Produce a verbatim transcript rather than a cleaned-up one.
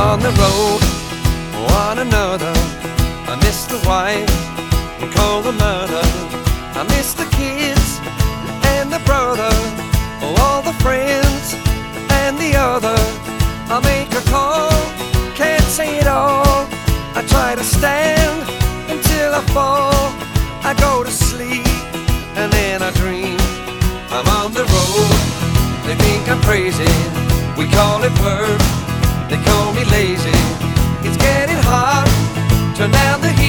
on the road, one another. I miss the wife and call the mother. I miss the kids and the brother, oh, all the friends and the other. I make a call, can't say it all. I try to stand until I fall. I go to sleep and then I dream I'm on the road. They think I'm crazy, we call it work. They call me lazy. It's getting hot, turn down the heat.